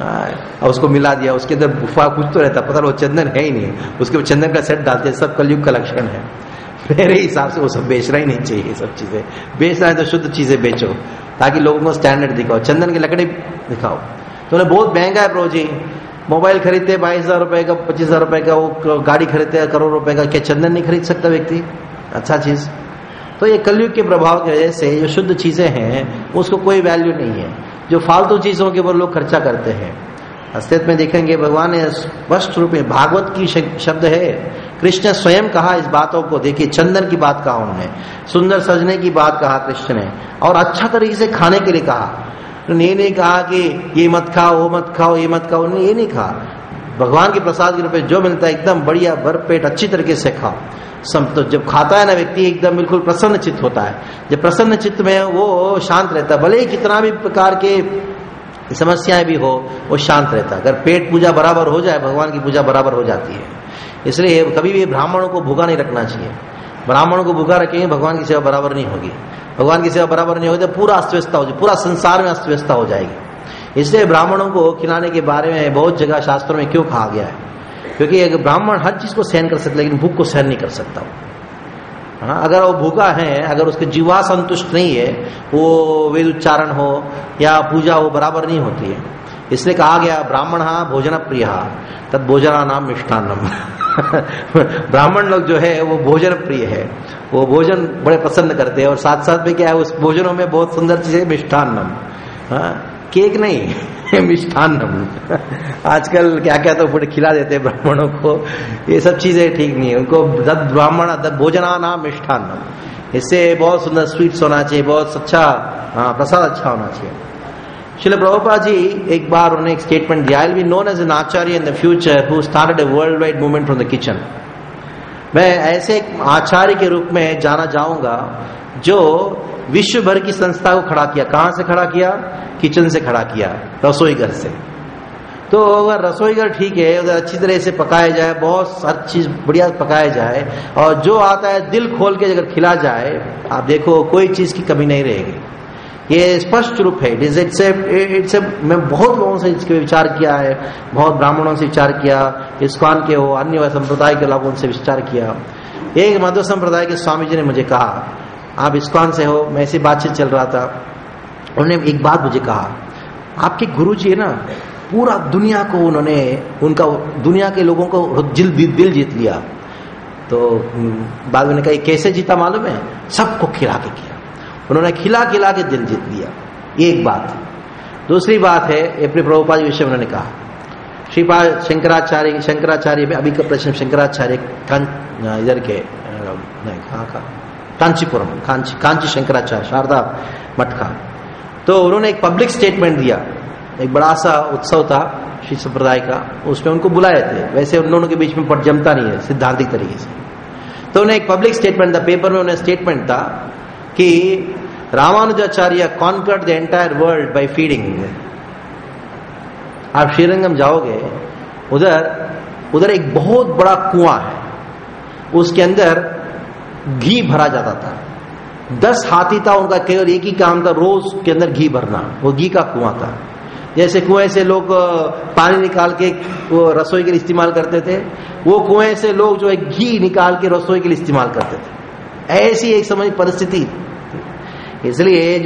और उसको मिला दिया, उसके अंदर गुफा कुछ तो रहता, पता वो चंदन है ही नहीं, उसके चंदन का सेट डालते हैं, सब कलयुग का लक्षण है। मेरे हिसाब से वो सब बेचना ही नहीं चाहिए, सब चीजें बेचना है तो शुद्ध चीजें बेचो, ताकि लोगों को स्टैंडर्ड दिखाओ। चंदन की लकड़ी दिखाओ, तो उन्हें बहुत महंगा है प्रभु जी, मोबाइल खरीदते 22,000 रुपए का, 25,000 रुपए का, वो गाड़ी खरीदते करोड़ रुपए का, क्या चंदन नहीं खरीद सकता व्यक्ति अच्छा चीज? तो ये कलयुग के प्रभाव की वजह से जो शुद्ध चीजें हैं उसको कोई वैल्यू नहीं है, जो फालतू चीजों के ऊपर लोग खर्चा करते हैं। अस्तित्व में देखेंगे भगवान ने स्पष्ट रूप में, भागवत की शब्द है, कृष्ण स्वयं कहा इस बातों को। देखिए चंदन की बात कहा उन्होंने, सुंदर सजने की बात कहा कृष्ण ने, और अच्छा तरीके से खाने के लिए कहा। ये नहीं कहा कि ये मत खाओ, वो मत खाओ, ये मत खाओ, उन्होंने ये नहीं कहा। भगवान के प्रसाद के रूप में जो मिलता है एकदम बढ़िया भरपेट अच्छी तरीके से खाओ। तो जब खाता है ना व्यक्ति एकदम बिल्कुल प्रसन्न चित्त होता है। जब प्रसन्न चित्त में वो शांत रहता है, भले ही कितना भी प्रकार के समस्याएं भी हो वो शांत रहता है। अगर पेट पूजा बराबर हो जाए, भगवान की पूजा बराबर हो जाती है। इसलिए कभी भी ब्राह्मणों को भूखा नहीं रखना चाहिए। ब्राह्मणों को भूखा रखेंगे भगवान की सेवा बराबर नहीं होगी। भगवान की सेवा बराबर नहीं होगी तो पूरा अस्तव्यस्ता हो जाए, पूरा संसार में अस्तव्यस्ता हो जाएगी। इसलिए ब्राह्मणों को खिलाने के बारे में बहुत जगह शास्त्रों में क्यों कहा गया है, क्योंकि अगर ब्राह्मण हर चीज को सहन कर सकता, लेकिन भूख को सहन नहीं कर सकता। हाँ, अगर वो भूखा है, अगर उसके जीवा संतुष्ट नहीं है, वो वेद उच्चारण हो या पूजा हो बराबर नहीं होती है। इसलिए कहा गया ब्राह्मण भोजन प्रिय तद भोजना नाम मिष्ठान्नम। ब्राह्मण लोग जो है वो भोजन प्रिय है, वो भोजन बड़े पसंद करते हैं, और साथ साथ में क्या है उस भोजनों में बहुत सुंदर चीज है मिष्ठान्नम, केक नहीं मिष्ठान्नम। आजकल क्या क्या तो बड़े खिला देते हैं ब्राह्मणों को, ये सब चीजें ठीक नहीं है। उनको दद ब्राह्मण दद भोजना नाम मिष्ठान्नम, इससे बहुत सुंदर स्वीट्स होना चाहिए, बहुत अच्छा प्रसाद अच्छा होना चाहिए। श्रील प्रभुपाद जी एक बार उन्होंने एक स्टेटमेंट दिया, I will be known as an acharya in the future who started a world wide movement from the kitchen. मैं ऐसे एक आचार्य के रूप में जाना जाऊंगा जो विश्व भर की संस्था को खड़ा किया। कहां से खड़ा किया? किचन से खड़ा किया, रसोई घर से। तो अगर रसोई घर ठीक है, अगर अच्छी तरह से पकाया जाए, बहुत हर चीज बढ़िया पकाया जाए, और जो आता है दिल खोल के अगर खिला जाए, आप देखो कोई चीज की कमी नहीं रहेगी। ये स्पष्ट रूप है। इट्स मैं बहुत लोगों से इसके विचार किया है, बहुत ब्राह्मणों से विचार किया, इस्कॉन के हो, अन्य संप्रदाय के लोगों से विचार किया। एक मध्व संप्रदाय के स्वामी जी ने मुझे कहा, आप इस्कॉन से हो, मैं ऐसी बातचीत चल रहा था, उन्होंने एक बात मुझे कहा, आपके गुरु जी है ना, पूरा दुनिया को उन्होंने, उनका दुनिया के लोगों को दिल जीत लिया। तो बाद में कहा कैसे जीता मालूम है? सबको खिला के किया उन्होंने, खिला खिला के दिल जीत लिया। एक बात। दूसरी बात है अपने प्रभुपाद जी विषय में उन्होंने कहा, श्रीपाद शंकराचार्य में अभी का प्रश्न शंकराचार्य इधर के नहीं कहाँ कांचीपुरम कांची शंकराचार्य शारदा मठ का, तो उन्होंने एक पब्लिक स्टेटमेंट दिया। एक बड़ा सा उत्सव था श्री संप्रदाय का, उसमें उनको बुलाए थे। वैसे उन दोनों के बीच में पट जमता नहीं है सिद्धांतिक तरीके से, तो उन्हें एक पब्लिक स्टेटमेंट था, पेपर में उन्हें स्टेटमेंट था कि Ramanujacharya conquered the entire world by feeding. आप श्रीरंगम जाओगे, उधर एक बहुत बड़ा कुआं है, उसके अंदर घी भरा जाता था। 10 हाथी था, उनका केवल एक ही काम था, रोज के अंदर घी भरना। वो घी का कुआं था। जैसे कुएं से लोग पानी निकाल के वो रसोई के लिए इस्तेमाल करते थे, वो कुएं से लोग जो है घी निकाल के रसोई के लिए इस्तेमाल करते थे। ऐसी एक समय परिस्थिति। इसलिए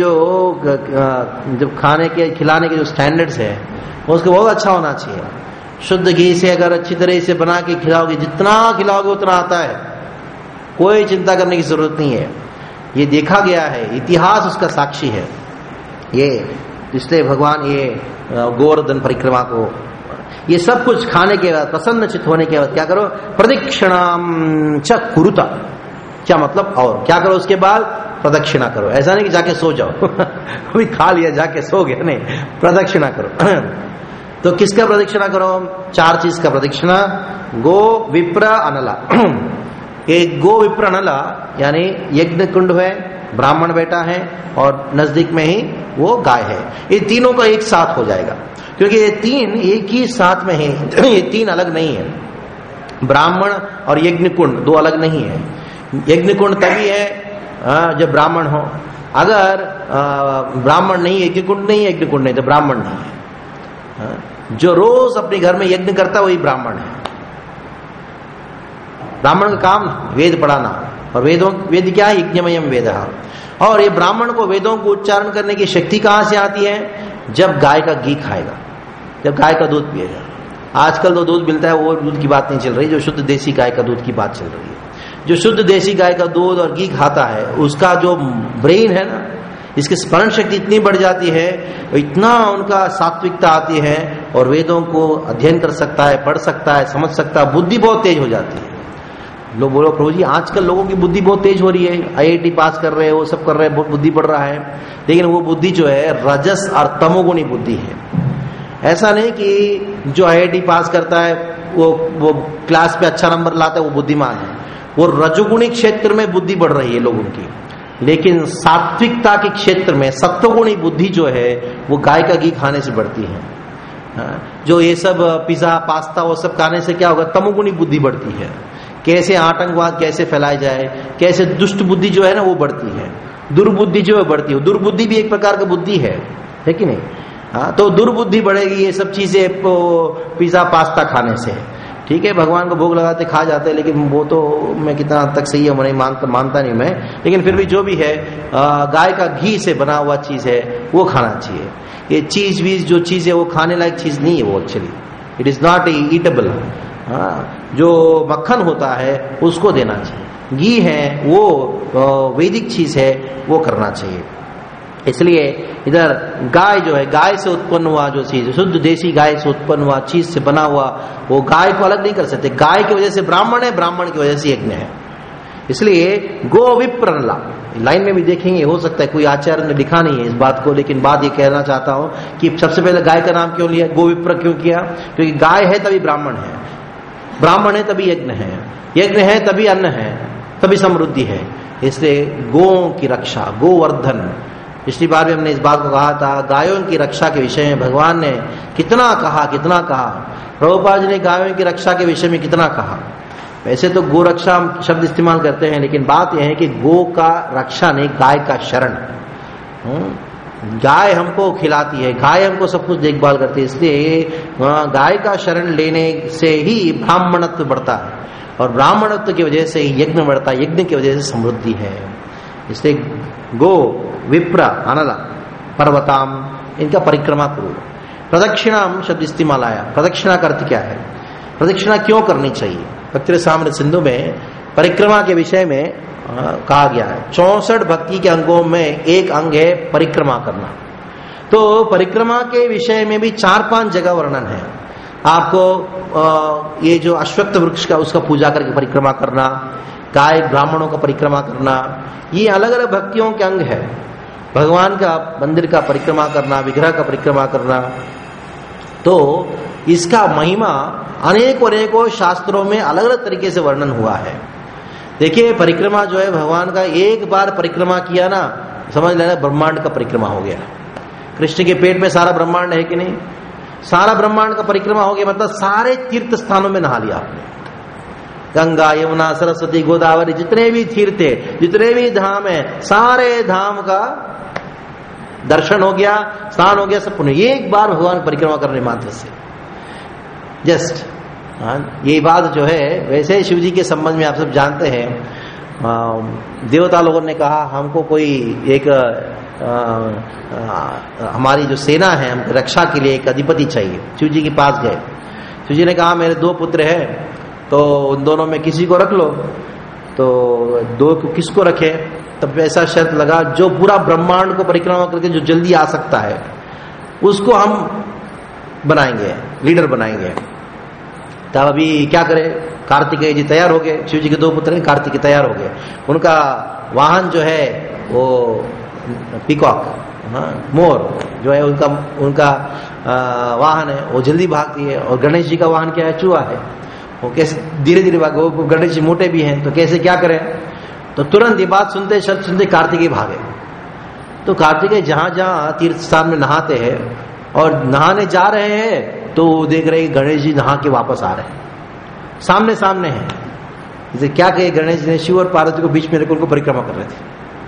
जो खाने के खिलाने के जो स्टैंडर्ड्स है उसको बहुत अच्छा होना चाहिए। शुद्ध घी से अगर अच्छी तरह से बना के खिलाओगे, जितना खिलाओगे उतना आता है, कोई चिंता करने की जरूरत नहीं है। ये देखा गया है, इतिहास उसका साक्षी है। ये इसलिए भगवान ये गोवर्धन परिक्रमा को, ये सब कुछ खाने के बाद, प्रसन्नचित होने के बाद क्या करो, प्रदक्षिणाम च कुरुता। क्या मतलब, और क्या करो उसके बाद, प्रदक्षिणा करो। ऐसा नहीं कि जाके सो जाओ अभी खा लिया जाके सो गए, नहीं, प्रदक्षिणा करो तो किसका प्रदक्षिणा करो, 4 चीज का प्रदक्षिणा। गो विप्र अनला एक गो विप्र अनला यानी यज्ञ कुंड है, ब्राह्मण बैठा है और नजदीक में ही वो गाय है। ये तीनों का एक साथ हो जाएगा, क्योंकि ये 3 एक ही साथ में है। ये 3 अलग नहीं है, ब्राह्मण और यज्ञ कुंड 2 अलग नहीं है। यज्ञ कुंड तभी है जब ब्राह्मण हो। अगर ब्राह्मण नहीं, यज्ञ कुंड नहीं, यज्ञ कुंड नहीं, तो ब्राह्मण नहीं है। जो रोज अपने घर में यज्ञ करता वही ब्राह्मण है। ब्राह्मण का काम वेद पढ़ाना, और वेद क्या है, यज्ञमयम वेद। और ये ब्राह्मण को वेदों को उच्चारण करने की शक्ति कहां से आती है, जब गाय का घी खाएगा, जब गाय का दूध पिएगा। आजकल तो दूध मिलता है, वो दूध की बात नहीं चल रही, जो शुद्ध देसी गाय का दूध की बात चल रही है। जो शुद्ध देसी गाय का दूध और घी खाता है, उसका जो ब्रेन है ना, इसकी स्मरण शक्ति इतनी बढ़ जाती है, इतना उनका सात्विकता आती है, और वेदों को अध्ययन कर सकता है, पढ़ सकता है, समझ सकता है, बुद्धि बहुत तेज हो जाती है। लोग बोलो प्रभु जी आजकल लोगों की बुद्धि बहुत तेज हो रही है, IIT पास कर रहे हैं, वो सब कर रहे हैं, बहुत बुद्धि बढ़ रहा है, लेकिन वो बुद्धि जो है रजस और तमोगुणी बुद्धि है। ऐसा नहीं कि जो IIT पास करता है वो क्लास पे अच्छा नंबर लाता है वो बुद्धिमान है, वो रजोगुणी क्षेत्र में बुद्धि बढ़ रही है लोगों की, लेकिन सात्विकता के क्षेत्र में सत्वगुणी बुद्धि जो है वो गाय का घी खाने से बढ़ती है। जो ये सब पिज्जा पास्ता वो सब खाने से क्या होगा, तमोगुणी बुद्धि बढ़ती है। कैसे आतंकवाद कैसे फैलाया जाए, कैसे दुष्ट बुद्धि जो है ना वो बढ़ती है, दुर्बुद्धि जो है बढ़ती है। दुर्बुद्धि भी एक प्रकार की बुद्धि है कि नहीं? हाँ, तो दुर्बुद्धि बढ़ेगी ये सब चीजें पिज्जा पास्ता खाने से। ठीक है, भगवान को भोग लगाते खा जाते हैं, लेकिन वो तो मैं कितना हद तक सही है मैं मानता नहीं मैं, लेकिन फिर भी जो भी है गाय का घी से बना हुआ चीज है वो खाना चाहिए। ये चीज वीज जो चीज है वो खाने लायक चीज नहीं है, वो actually it is not eatable. जो मक्खन होता है उसको देना चाहिए, घी है वो वैदिक चीज है वो करना चाहिए। इसलिए इधर गाय जो है, गाय से उत्पन्न हुआ जो चीज, शुद्ध देसी गाय से उत्पन्न हुआ चीज से बना हुआ, वो गाय को अलग नहीं कर सकते। गाय की वजह से ब्राह्मण है, ब्राह्मण की वजह से यज्ञ है। इसलिए गो विप्रनला लाइन में भी देखेंगे, हो सकता है कोई आचार्य ने लिखा नहीं है इस बात को, लेकिन बात ये कहना चाहता हूं कि सबसे पहले गाय का नाम क्यों लिया, गो विप्र क्यों किया? क्योंकि गाय है तभी ब्राह्मण है, ब्राह्मण है तभी यज्ञ है, यज्ञ है तभी अन्न है, तभी समृद्धि है। इसलिए गो की रक्षा, गोवर्धन। पिछली बार भी हमने इस बात को कहा था, गायों की रक्षा के विषय में भगवान ने कितना कहा। प्रभुपाद जी ने गायों की रक्षा के विषय में कितना कहा। वैसे तो गो रक्षा हम शब्द इस्तेमाल करते हैं, लेकिन बात यह है कि गो का रक्षा नहीं, गाय का शरण। गाय हमको खिलाती है, गाय हमको सब कुछ देखभाल करती है, इसलिए गाय का शरण लेने से ही ब्राह्मणत्व बढ़ता है, और ब्राह्मणत्व की वजह से ही यज्ञ बढ़ता है, यज्ञ की वजह से समृद्धि है। इसलिए गो विप्र अनला पर्वताम, इनका परिक्रमा करो। प्रदक्षिणाम शब्द इस्तेमाल आया। प्रदक्षिणा का अर्थ क्या है, प्रदक्षिणा क्यों करनी चाहिए? भक्ति साम्राज्य सिंधु में परिक्रमा के विषय में कहा गया है 64 भक्ति के अंगों में एक अंग है परिक्रमा करना। तो परिक्रमा के विषय में भी 4-5 जगह वर्णन है। आपको ये जो अश्वत्थ वृक्ष का उसका पूजा करके परिक्रमा करना, गाय ब्राह्मणों का परिक्रमा करना, ये अलग अलग भक्तियों के अंग है। भगवान का मंदिर का परिक्रमा करना, विग्रह का परिक्रमा करना, तो इसका महिमा अनेकों शास्त्रों में अलग अलग तरीके से वर्णन हुआ है। देखिए परिक्रमा जो है भगवान का, एक बार परिक्रमा किया ना, समझ लेना ब्रह्मांड का परिक्रमा हो गया। कृष्ण के पेट में सारा ब्रह्मांड है कि नहीं? सारा ब्रह्मांड का परिक्रमा हो गया, मतलब सारे तीर्थ स्थानों में नहा लिया आपने। गंगा, यमुना, सरस्वती, गोदावरी, जितने भी तीर्थ है, जितने भी धाम है, सारे धाम का दर्शन हो गया, स्नान हो गया, सब पुण्य एक बार भगवान परिक्रमा करने मात्र से। जस्ट ये बात जो है, वैसे शिव जी के संबंध में आप सब जानते हैं, देवता लोगों ने कहा हमको कोई एक हमारी जो सेना है, हमको रक्षा के लिए एक अधिपति चाहिए। शिव जी के पास गए, शिव जी ने कहा मेरे 2 पुत्र हैं, तो उन दोनों में किसी को रख लो। तो 2 को किसको रखे? तब ऐसा शर्त लगा जो पूरा ब्रह्मांड को परिक्रमा करके जो जल्दी आ सकता है उसको हम बनाएंगे, लीडर बनाएंगे। तब अभी क्या करें? कार्तिकेय जी तैयार हो गए, शिव जी के 2 पुत्र हैं, कार्तिकेय तैयार हो गए। उनका वाहन जो है वो पीकॉक, मोर जो है उनका वाहन है, वो जल्दी भागती है। और गणेश जी का वाहन क्या है? चूहा है। वो कैसे धीरे धीरे भागे, वो गणेश जी मोटे भी हैं, तो कैसे क्या करें? तो तुरंत ये बात सुनते, शब्द सुनते कार्तिकेय भागे। तो कार्तिकेय जहां जहां तीर्थ स्थान में नहाते हैं और नहाने जा रहे हैं, तो देख रहे गणेश जी नहा के वापस आ रहे हैं, सामने सामने हैं। जैसे क्या कहे, गणेश जी ने शिव और पार्वती को बीच में रखकर उनको परिक्रमा कर रहे थे।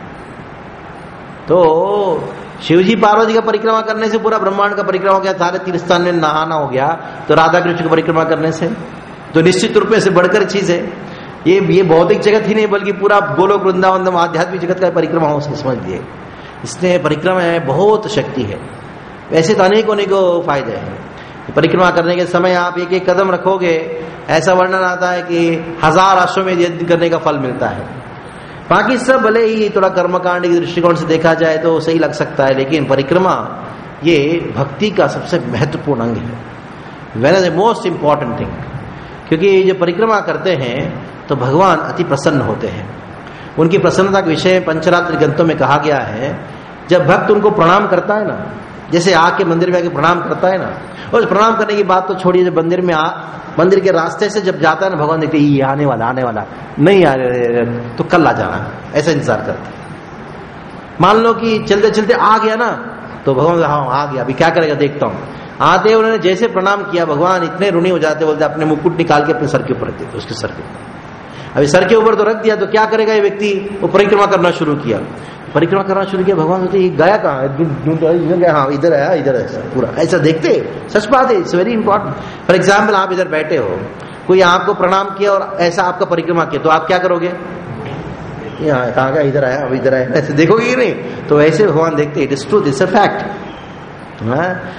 तो शिव जी पार्वती का परिक्रमा करने से पूरा ब्रह्मांड का परिक्रमा हो गया, सारे तीर्थ स्थान में नहाना हो गया। तो राधा कृष्ण की परिक्रमा करने से तो निश्चित रूप में से बढ़कर चीज है। ये भौतिक जगत ही नहीं बल्कि पूरा गोलोक वृंदावन आध्यात्मिक जगत का परिक्रमा हो, समझ लिए। इसलिए परिक्रमा में बहुत शक्ति है। वैसे तो अनेकों फायदे हैं। परिक्रमा करने के समय आप एक एक कदम रखोगे, ऐसा वर्णन आता है कि 1000 अश्वमेध यज्ञ करने का फल मिलता है। बाकी सब भले ही थोड़ा कर्मकांड के दृष्टिकोण से देखा जाए तो सही लग सकता है, लेकिन परिक्रमा ये भक्ति का सबसे महत्वपूर्ण अंग है, when the most important thing. क्योंकि जो परिक्रमा करते हैं तो भगवान अति प्रसन्न होते हैं। उनकी प्रसन्नता के विषय पंचरात्र ग्रंथों में कहा गया है, जब भक्त उनको प्रणाम करता है ना, जैसे आके मंदिर में आके प्रणाम करता है ना, और प्रणाम करने की बात तो छोड़िए, जब मंदिर के रास्ते से जब जाता है ना, भगवान देखते ये आने वाला नहीं आ रहे तो कल आ जाना, ऐसा इंतजार करते। मान लो कि चलते चलते आ गया ना, तो भगवान हाँ आ गया, अभी क्या करेगा देखता हूँ। आते उन्होंने जैसे प्रणाम किया, भगवान इतने ऋणी हो जाते, बोलते अपने मुकुट निकाल के अपने सर के ऊपर रख देते, उसके सर के ऊपर। अभी सर के ऊपर तो रख दिया, तो क्या करेगा ये व्यक्ति? वो परिक्रमा करना शुरू किया, परिक्रमा करना शुरू किया। भगवान होते गया कहाँ? गया, हाँ इधर आया, इधर ऐसा पूरा ऐसा देखते। सच बात है, it's very important. For example आप इधर बैठे हो, कोई आपको प्रणाम किया और ऐसा आपका परिक्रमा किया, तो आप क्या करोगे? यहाँ कहाँ गया? इधर आया, अब इधर आया, ऐसे देखोगे ही नहीं। तो ऐसे भगवान देखते। It is truth, it's a fact.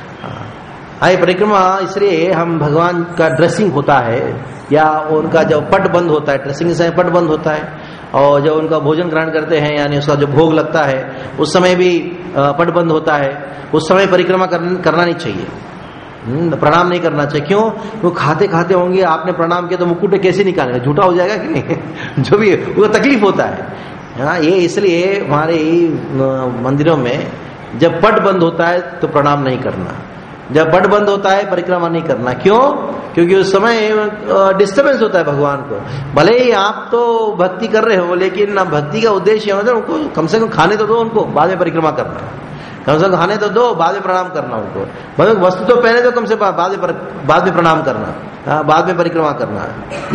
आए परिक्रमा इसलिए हम भगवान का ड्रेसिंग होता है, या उनका जब पट बंद होता है, ड्रेसिंग के समय पट बंद होता है, और जब उनका भोजन ग्रहण करते हैं यानी उसका जो भोग लगता है उस समय भी पट बंद होता है। उस समय परिक्रमा करना नहीं चाहिए, प्रणाम नहीं करना चाहिए। क्यों? वो खाते खाते होंगे, आपने प्रणाम किया तो मुकुट कैसे निकालेंगे? झूठा हो जाएगा कि नहीं? जो भी वो तकलीफ होता है। हाँ, ये इसलिए हमारे मंदिरों में जब पट बंद होता है तो प्रणाम नहीं करना, जब पट बंद होता है परिक्रमा नहीं करना। क्यों? क्योंकि उस समय डिस्टर्बेंस होता है भगवान को। भले ही आप तो भक्ति कर रहे हो, लेकिन भक्ति का उद्देश्य मतलब उनको कम से कम खाने तो दो, उनको बाद में परिक्रमा करना, कम से कम खाने तो दो, बाद में प्रणाम करना उनको। मतलब वस्तु तो पहले तो कम से बाद में प्रणाम करना, बाद में परिक्रमा करना।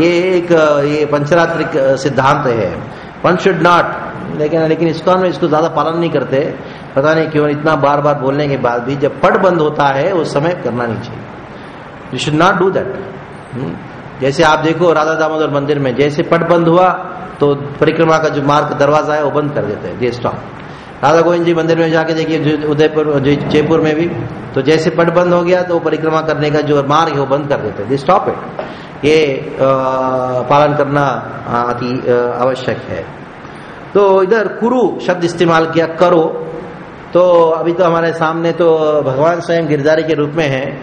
ये पंचरात्रिक सिद्धांत है। वन शुड नॉट, लेकिन इस्कॉन में इसको ज्यादा पालन नहीं करते, पता नहीं क्यों। इतना बार बार बोलने के बाद भी जब पट बंद होता है उस समय करना नहीं चाहिए। You should not do that. जैसे आप देखो राधा दामोदर मंदिर में जैसे पट बंद हुआ तो परिक्रमा का जो मार्ग दरवाजा है वो बंद कर देते हैं, दे स्टॉप। राधा गोविंद जी मंदिर में जाके देखिए उदयपुर जयपुर में भी, तो जैसे पट बंद हो गया तो परिक्रमा करने का जो मार्ग है वो बंद कर देते हैं, दे स्टॉप इट। ये पालन करना अति आवश्यक है। तो इधर कुरु शब्द इस्तेमाल किया, करो। तो अभी तो हमारे सामने तो भगवान स्वयं गिरधारी के रूप में है,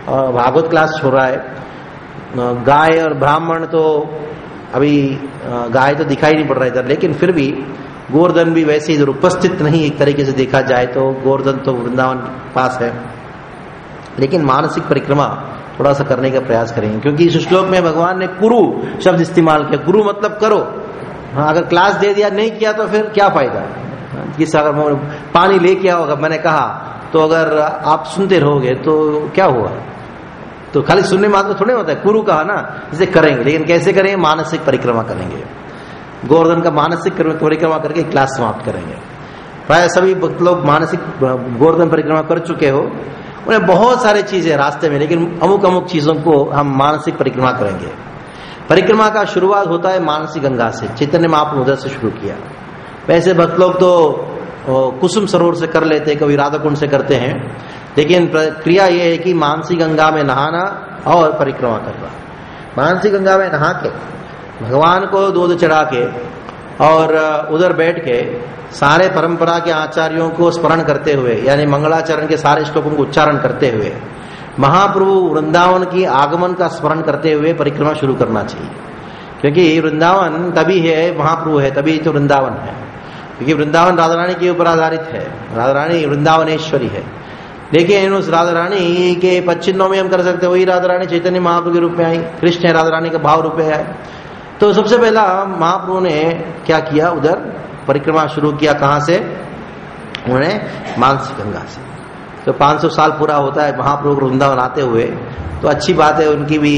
भागवत क्लास हो रहा है, गाय और ब्राह्मण तो अभी गाय तो दिखाई नहीं पड़ रहा इधर, लेकिन फिर भी गोवर्धन भी वैसे इधर उपस्थित नहीं, एक तरीके से देखा जाए तो गोवर्धन तो वृंदावन पास है, लेकिन मानसिक परिक्रमा थोड़ा सा करने का प्रयास करेंगे, क्योंकि इस श्लोक में भगवान ने कुरु शब्द इस्तेमाल किया। कुरु मतलब करो। हाँ, अगर क्लास दे दिया नहीं किया तो फिर क्या फायदा। किस अगर पानी लेके आओगे मैंने कहा तो अगर आप सुनते रहोगे तो क्या हुआ, तो खाली सुनने मात्र थोड़े होता है। कुरु कहा ना, इसे करेंगे, लेकिन कैसे करेंगे, मानसिक परिक्रमा करेंगे। गोवर्धन का मानसिक परिक्रमा करके क्लास समाप्त करेंगे। प्राय सभी भक्त लोग मानसिक गोवर्धन परिक्रमा कर चुके हो, उन्हें बहुत सारी चीजें रास्ते में, लेकिन अमुक अमुक चीजों को हम मानसिक परिक्रमा करेंगे। परिक्रमा का शुरुआत होता है मानसी गंगा से। चैतन्य महाप्रभु उधर से शुरू किया। वैसे भक्त लोग तो कुसुम सरोवर से कर लेते, कभी राधा कुंड से करते हैं, लेकिन क्रिया यह है कि मानसी गंगा में नहाना और परिक्रमा करना। मानसी गंगा में नहा के भगवान को दूध चढ़ा के और उधर बैठ के सारे परंपरा के आचार्यों को स्मरण करते हुए, यानी मंगलाचरण के सारे श्लोकों को उच्चारण करते हुए, महाप्रभु वृंदावन की आगमन का स्मरण करते हुए परिक्रमा शुरू करना चाहिए। क्योंकि वृंदावन तभी है, महाप्रभु है तभी तो वृंदावन है, क्योंकि वृंदावन राधा रानी के ऊपर आधारित है। राधा रानी वृंदावनेश्वरी है, लेकिन उस राधा रानी के पच्चिन्नों में हम कर सकते वही राधा रानी चैतन्य महाप्रभु के रूप में आई। कृष्ण है, राधा रानी का भाव रूप है। तो सबसे पहला महाप्रभु ने क्या किया, उधर परिक्रमा शुरू किया। कहां से? उन्होंने मानसी गंगा से। तो 500 साल पूरा होता है महाप्रभु वृंदावन आते हुए, तो अच्छी बात है उनकी भी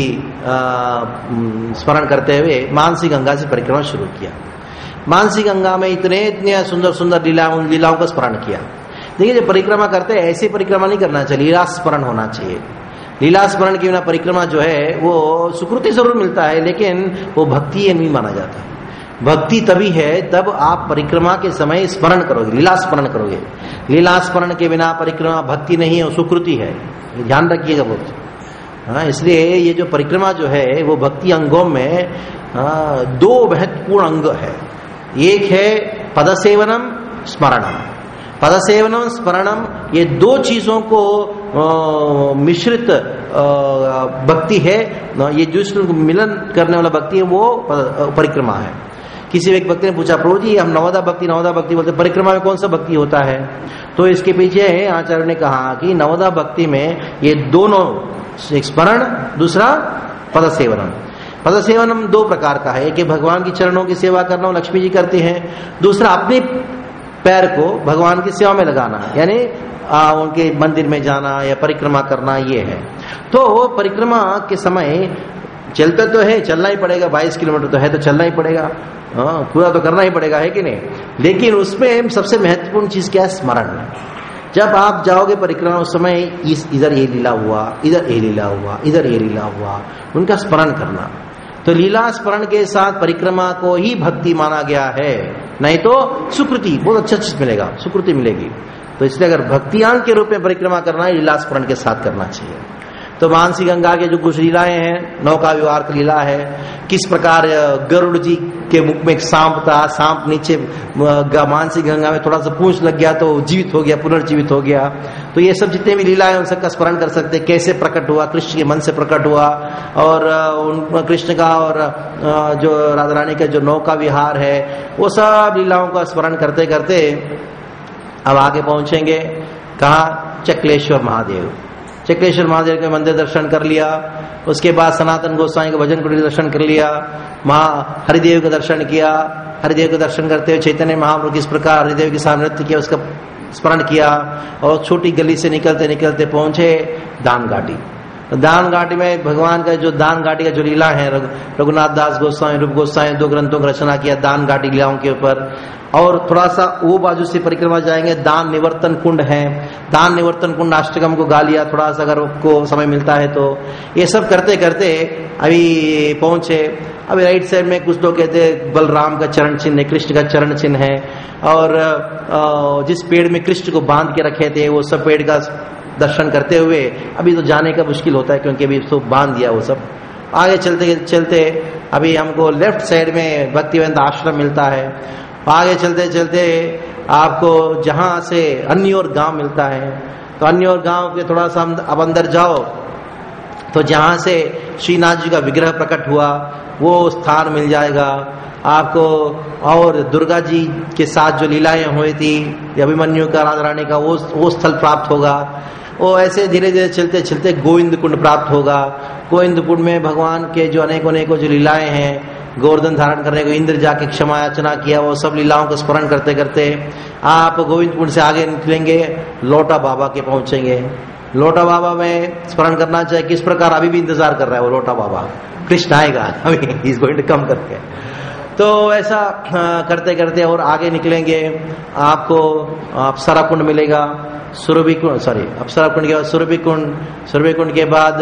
स्मरण करते हुए मानसी गंगा से परिक्रमा शुरू किया। मानसी गंगा में इतने सुंदर सुंदर लीलाओं का स्मरण किया। देखिए, जब परिक्रमा करते हैं ऐसी परिक्रमा नहीं करना चाहिए, लीला स्मरण होना चाहिए। लीला स्मरण के बिना परिक्रमा जो है वो सुकृति जरूर मिलता है, लेकिन वो भक्ति नहीं माना जाता। भक्ति तभी है तब आप परिक्रमा के समय स्मरण करोगे, लीला स्मरण करोगे। लीला स्मरण के बिना परिक्रमा भक्ति नहीं है, वो सुकृति है। ध्यान रखिएगा बहुत। हाँ, इसलिए ये जो परिक्रमा जो है वो भक्ति अंगों में 2 महत्वपूर्ण अंग है। एक है पदसेवनम स्मरणम। पदसेवनम स्मरणम, ये 2 चीजों को मिश्रित भक्ति है। ये जो मिलन करने वाला भक्ति है वो परिक्रमा है। किसी एक व्यक्ति ने पूछा, प्रभु जी हम नवदा भक्ति बोलते, परिक्रमा में कौन सा भक्ति होता है? तो इसके पीछे आचार्य ने कहा कि नवदा भक्ति में ये दोनों, एक स्मरण, दूसरा पदसेवनम। पदसेवनम 2 प्रकार का है। एक भगवान की चरणों की सेवा करना, लक्ष्मी जी करती हैं। दूसरा अपने पैर को भगवान की सेवा में लगाना, यानी उनके मंदिर में जाना या परिक्रमा करना, ये है। तो परिक्रमा के समय चलते तो है, चलना ही पड़ेगा। 22 किलोमीटर तो है, तो चलना ही पड़ेगा। पूरा तो करना ही पड़ेगा, है कि नहीं? लेकिन उसमें सबसे महत्वपूर्ण चीज क्या है? स्मरण। जब आप जाओगे परिक्रमा उस समय इधर ये लीला हुआ, इधर ये लीला हुआ, इधर ये लीला हुआ, उनका स्मरण करना। तो लीला स्मरण के साथ परिक्रमा को ही भक्ति माना गया है, नहीं तो सुकृति, बहुत अच्छा चीज मिलेगा, सुकृति मिलेगी। तो इसलिए अगर भक्तियान के रूप में परिक्रमा करना है, लीला स्मरण के साथ करना चाहिए। तो मानसी गंगा के जो कुछ लीलाएं हैं, नौका विहार की लीला है, किस प्रकार गरुड़ जी के मुख में एक सांप था, सांप नीचे मानसी गंगा में थोड़ा सा पूंछ लग गया तो जीवित हो गया, पुनर्जीवित हो गया। तो ये सब जितने भी लीलाएं उन सबका स्मरण कर सकते हैं। कैसे प्रकट हुआ, कृष्ण के मन से प्रकट हुआ, और कृष्ण का और जो राधा रानी का जो नौका विहार है, वो सब लीलाओं का स्मरण करते करते अब आगे पहुंचेंगे कहा? चक्लेश्वर महादेव। चक्लेश्वर महादेव के मंदिर दर्शन कर लिया। उसके बाद सनातन गोस्वामी के भजन कुटीर दर्शन कर लिया। हरिदेव का दर्शन किया। हरिदेव का दर्शन करते हुए चैतन्य महाप्रभु किस प्रकार हरिदेव के साथ नृत्य किया उसका स्मरण किया। और छोटी गली से निकलते निकलते पहुंचे दान घाटी। दान घाटी में भगवान का जो दान घाटी का जो लीला है, रघुनाथ दास गोस्वामी, रूप गोस्वामी 2 ग्रंथों की रचना किया दान घाटी लीलाओं के ऊपर। और थोड़ा सा वो बाजू से परिक्रमा जाएंगे, दान निवर्तन कुंड है। दान निवर्तन कुंड अष्टकम को गा लिया थोड़ा सा, अगर आपको समय मिलता है तो। ये सब करते करते अभी पहुंचे। अभी राइट साइड में कुछ लोग कहते हैं बलराम का चरण चिन्ह है, कृष्ण का चरण चिन्ह है। और जिस पेड़ में कृष्ण को बांध के रखे थे वो सब पेड़ का दर्शन करते हुए अभी तो जाने का मुश्किल होता है, क्योंकि अभी तो बांध दिया वो सब। आगे चलते चलते अभी हमको लेफ्ट साइड में भक्तिवेदांत आश्रम मिलता है। आगे चलते चलते आपको जहां से अन्य और गांव मिलता है, तो अन्य और गांव के थोड़ा सा अब अंदर जाओ तो जहां से श्रीनाथ जी का विग्रह प्रकट हुआ वो स्थान मिल जाएगा आपको। और दुर्गा जी के साथ जो लीलाएं हुई थी अभिमन्यु का, राधा रानी का, वो स्थल प्राप्त होगा। वो ऐसे धीरे धीरे चलते चलते गोविंद कुंड प्राप्त होगा। गोविंद कुंड में भगवान के जो अनेकों जो लीलाएं हैं, गोवर्धन धारण करने को इंद्र जाके क्षमा याचना किया, वो सब लीलाओं को स्मरण करते करते आप गोविंद कुंड से आगे निकलेंगे, लोटा बाबा के पहुंचेंगे। लोटा बाबा में स्मरण करना चाहिए किस प्रकार अभी भी इंतजार कर रहा है वो लोटा बाबा, कृष्ण आएगा अभी, इज गोइंग टू कम करके। तो ऐसा करते करते और आगे निकलेंगे, आपको अप्सरा कुंड मिलेगा, सुरभि कुंड, सॉरी अप्सरा कुंड के बाद सुरभि कुंड, सुरभि कुंड के बाद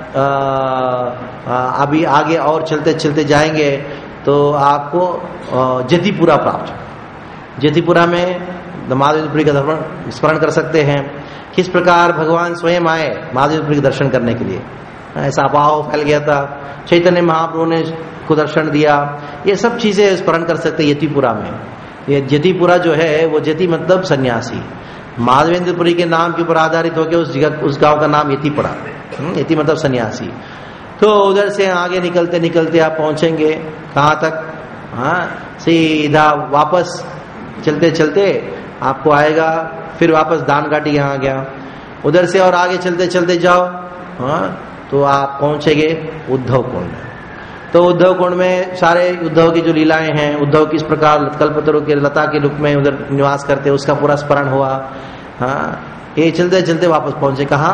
अभी आगे और चलते चलते जाएंगे तो आपको जतिपुरा प्राप्त। जतिपुरा में महादेवपुरी का स्मरण कर सकते हैं, किस प्रकार भगवान स्वयं आए महादेवपुरी के दर्शन करने के लिए। ऐसा अफवाह फैल गया था, चैतन्य महाप्रभु ने को दर्शन दिया, ये सब चीजें स्मरण कर सकते हैं यतिपुरा में। ये जतिपुरा जो है वो जति मतलब सन्यासी, माधवेंद्रपुरी के नाम के ऊपर आधारित होकर उस गांव का नाम यति पड़ा। यति मतलब सन्यासी। तो उधर से आगे निकलते निकलते आप पहुंचेंगे कहाँ तक, सीधा वापस चलते चलते आपको आएगा, फिर वापस दान घाटी यहाँ गया, उधर से और आगे चलते चलते जाओ तो आप पहुंचेंगे उद्धव कुंड। तो उद्धव कुंड में सारे उद्धव की जो लीलाएं हैं, उद्धव किस प्रकार कल्पतरु के लता के रूप में उधर निवास करते, उसका पूरा स्मरण हुआ। ये चलते चलते वापस पहुंचे कहाँ,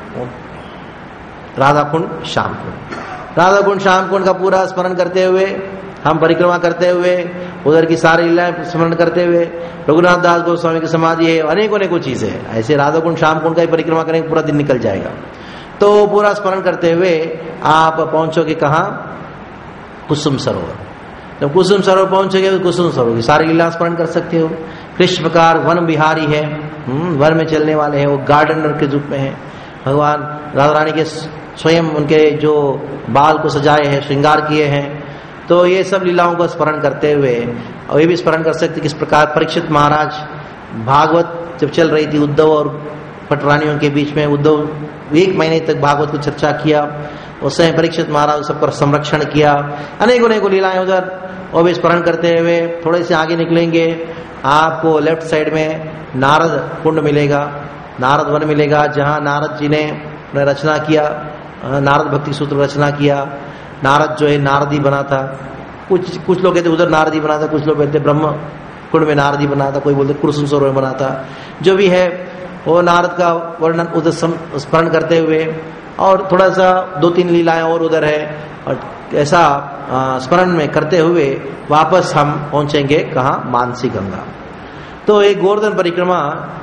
राधा कुंड श्याम कुंड। राधा कुंड श्याम कुंड का पूरा स्मरण करते हुए हम परिक्रमा करते हुए, उधर की सारी लीलाएं स्मरण करते हुए, रघुनाथ दास गोस्वामी की समाधि है, अनेकों चीजें ऐसे राधा कुंड श्याम कुंड का ही परिक्रमा करेंगे पूरा दिन निकल जाएगा। तो पूरा स्मरण करते हुए आप पहुंचोगे कहाँ, कुसुम सरोवर। जब कुसुम सरोवर पहुंचोगे तो कुसुम सरोवर की सारी लीला स्मरण कर सकते हो। कृष्ण प्रकार वन बिहारी है, वन में चलने वाले हैं, वो गार्डनर के रूप में है। भगवान राधा रानी के स्वयं उनके जो बाल को सजाए हैं, श्रृंगार किए हैं। तो ये सब लीलाओं को स्मरण करते हुए, और ये भी स्मरण कर सकते किस प्रकार परीक्षित महाराज भागवत जब चल रही थी उद्धव और पटरानियों के बीच में, उद्धव 1 महीने तक भागवत को चर्चा किया, उस समय परीक्षित महाराज सबका संरक्षण किया, अनेकों लीलाएं उधर, और भी स्मरण करते हुए थोड़े से आगे निकलेंगे, आपको लेफ्ट साइड में नारद कुंड मिलेगा, नारद वन मिलेगा, जहाँ नारद जी ने रचना किया, नारद भक्ति सूत्र रचना किया। नारद जो है नारदी बना था, कुछ लोग कहते उधर नारदी बना था, कुछ लोग कहते ब्रह्म कुंड में नारदी बना था, कोई बोलते कुसुम सरोवर में बना था। जो भी है वो नारद का वर्णन उधर स्मरण करते हुए, और थोड़ा सा 2-3 लीलाएं और उधर है, और ऐसा स्मरण में करते हुए वापस हम पहुंचेंगे कहाँ, मानसी गंगा। तो एक गोवर्धन परिक्रमा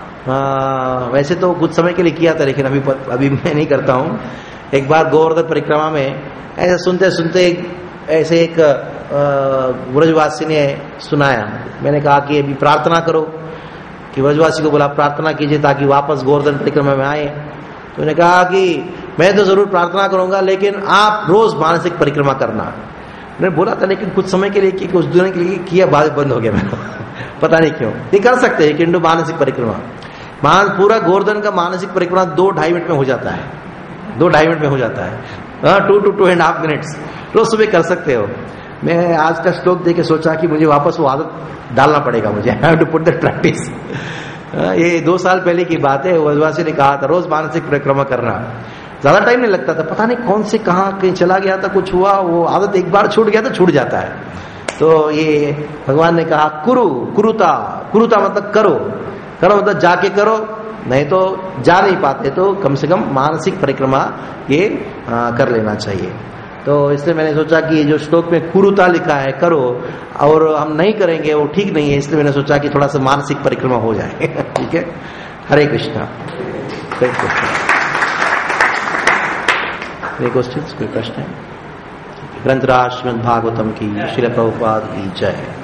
वैसे तो कुछ समय के लिए किया था, लेकिन अभी मैं नहीं करता हूँ। एक बार गोवर्धन परिक्रमा में ऐसे सुनते सुनते ऐसे एक ब्रजवासी ने सुनाया, मैंने कहा कि अभी प्रार्थना करो, कि ब्रजवासी को बोला प्रार्थना कीजिए ताकि वापस गोवर्धन परिक्रमा में आए। तो उन्होंने कहा कि मैं तो जरूर प्रार्थना करूंगा, लेकिन आप रोज मानसिक परिक्रमा करना। मैंने बोला था लेकिन कुछ समय के लिए कि कुछ दिन के लिए किया, बाद बंद हो गया मेरा पता नहीं क्यों। ये कर सकते हैं किंतु मानसिक परिक्रमा, पूरा गोवर्धन का मानसिक परिक्रमा 2-2.5 मिनट में हो जाता है, 2-2.5 मिनट में हो जाता है, 2 to 2.5 मिनट्स रोज सुबह कर सकते हो। मैं आज का श्लोक देख के सोचा कि मुझे वापस वो आदत डालना पड़ेगा, मुझे I have to put that practice. ये 2 साल पहले की बात है, वजवासी ने कहा था रोज मानसिक परिक्रमा करना, ज्यादा टाइम नहीं लगता था, पता नहीं कौन से कहाँ कहीं चला गया था, कुछ हुआ, वो आदत एक बार छूट गया तो छूट जाता है। तो ये भगवान ने कहा कुरुता मतलब करो मतलब जाके करो, नहीं तो जा नहीं पाते तो कम से कम मानसिक परिक्रमा ये कर लेना चाहिए। तो इसलिए मैंने सोचा कि ये जो श्लोक में कुरुता लिखा है करो, और हम नहीं करेंगे वो ठीक नहीं है, इसलिए मैंने सोचा कि थोड़ा सा मानसिक परिक्रमा हो जाए। ठीक है, हरे कृष्णा। कोई क्वेश्चन, कोई प्रश्न है? ग्रंथराज श्रीमद् भागवतम की, श्रील प्रभुपाद की जय।